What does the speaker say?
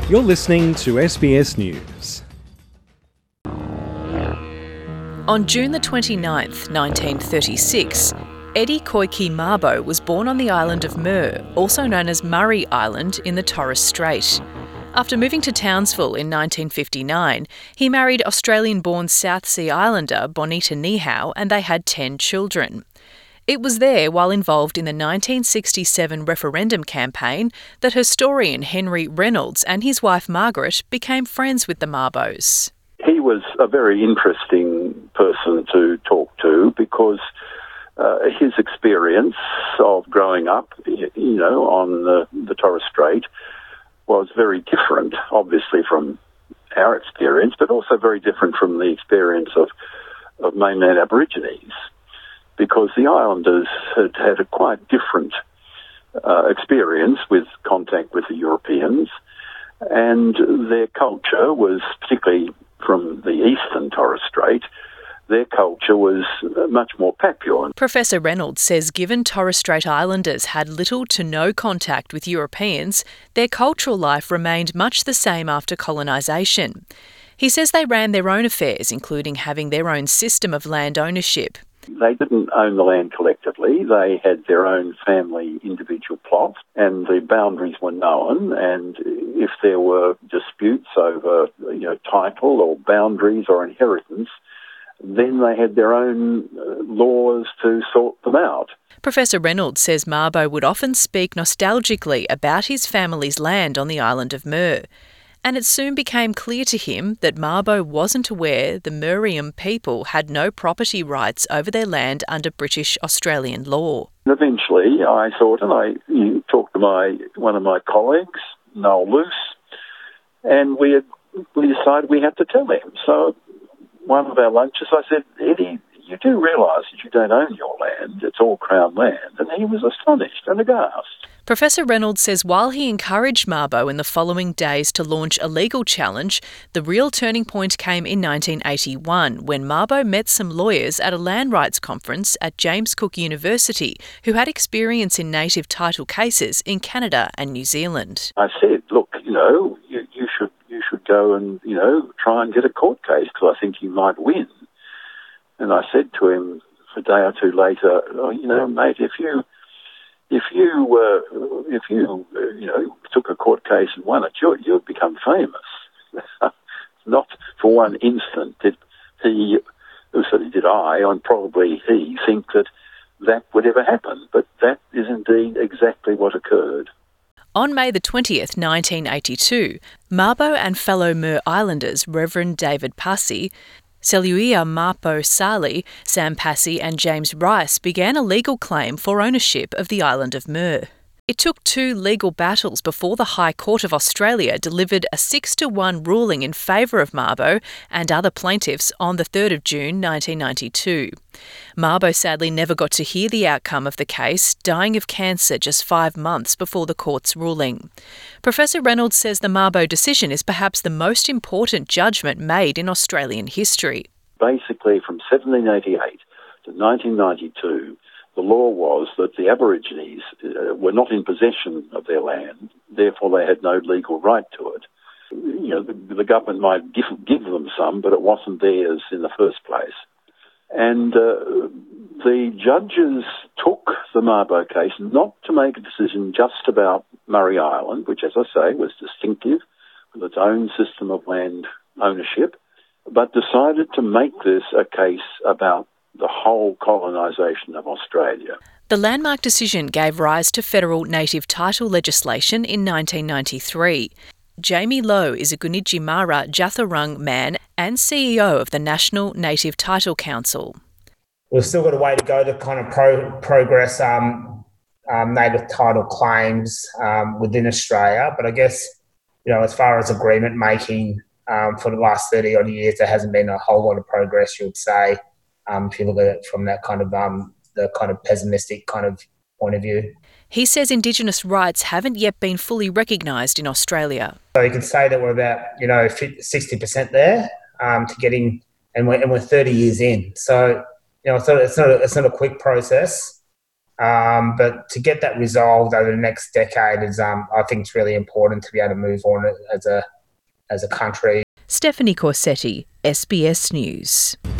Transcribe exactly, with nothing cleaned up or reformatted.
You're listening to S B S News. On June the twenty-ninth, nineteen thirty-six, Eddie Koiki Mabo was born on the island of Muir, also known as Murray Island, in the Torres Strait. After moving to Townsville in nineteen fifty-nine, he married Australian-born South Sea Islander Bonita Nihau, and they had ten children. It was there, while involved in the nineteen sixty-seven referendum campaign, that historian Henry Reynolds and his wife Margaret became friends with the Mabos. He was a very interesting person to talk to because uh, his experience of growing up, you know, on the, the Torres Strait was very different, obviously, from our experience, but also very different from the experience of, of mainland Aborigines, because the islanders had had a quite different uh, experience with contact with the Europeans, and their culture was, particularly from the eastern Torres Strait, their culture was much more Papuan. Professor Reynolds says given Torres Strait Islanders had little to no contact with Europeans, their cultural life remained much the same after colonisation. He says they ran their own affairs, including having their own system of land ownership. They didn't own the land collectively. They had their own family individual plots, and the boundaries were known, and if there were disputes over, you know, title or boundaries or inheritance, then they had their own uh, laws to sort them out. Professor Reynolds says Mabo would often speak nostalgically about his family's land on the island of Muir. And it soon became clear to him that Mabo wasn't aware the Muriam people had no property rights over their land under British Australian law. Eventually, I thought, and I you talked to my one of my colleagues, Noel Luce, and we had, we decided we had to tell him. So one of our lunches, I said, Eddie, you do realise that you don't own your land, it's all Crown land. And he was astonished and aghast. Professor Reynolds says while he encouraged Mabo in the following days to launch a legal challenge, the real turning point came in nineteen eighty-one when Mabo met some lawyers at a land rights conference at James Cook University who had experience in native title cases in Canada and New Zealand. I said, look, you know, you, you should you should go and, you know, try and get a court case because I think you might win. And I said to him a day or two later, oh, you know, mate, if you If you, uh, if you, uh, you know, took a court case and won it, you'd, you'd become famous. Not for one instant did he, or certainly did I, and probably he, think that that would ever happen. But that is indeed exactly what occurred. On May the twentieth, nineteen eighty-two, Mabo and fellow Muir Islanders, Reverend David Passy, Seluia Mapo Sali, Sam Passy and James Rice began a legal claim for ownership of the island of Muir. It took two legal battles before the High Court of Australia delivered a six to one ruling in favour of Mabo and other plaintiffs on the third of June nineteen ninety-two. Mabo sadly never got to hear the outcome of the case, dying of cancer just five months before the court's ruling. Professor Reynolds says the Mabo decision is perhaps the most important judgment made in Australian history. Basically, from seventeen eighty-eight to nineteen ninety-two, the law was that the Aborigines uh, were not in possession of their land, therefore they had no legal right to it. You know, the, the government might give, give them some, but it wasn't theirs in the first place. And uh, the judges took the Mabo case not to make a decision just about Murray Island, which, as I say, was distinctive with its own system of land ownership, but decided to make this a case about the whole colonisation of Australia. The landmark decision gave rise to federal native title legislation in nineteen ninety-three. Jamie Lowe is a Gunidji Mara Jatharung man and C E O of the National Native Title Council. We've still got a way to go to kind of pro- progress um, um, native title claims um, within Australia, but I guess, you know, as far as agreement making um, for the last thirty odd years, there hasn't been a whole lot of progress, you would say. Um, if you look at it from that kind of um, the kind of pessimistic kind of point of view. He says Indigenous rights haven't yet been fully recognised in Australia. So you could say that we're about, you know, sixty percent there um, to getting, and we're, and we're thirty years in. So, you know, it's not, it's not, a, it's not a quick process. Um, but to get that resolved over the next decade is, um, I think, it's really important to be able to move on as a as a country. Stephanie Corsetti, S B S News.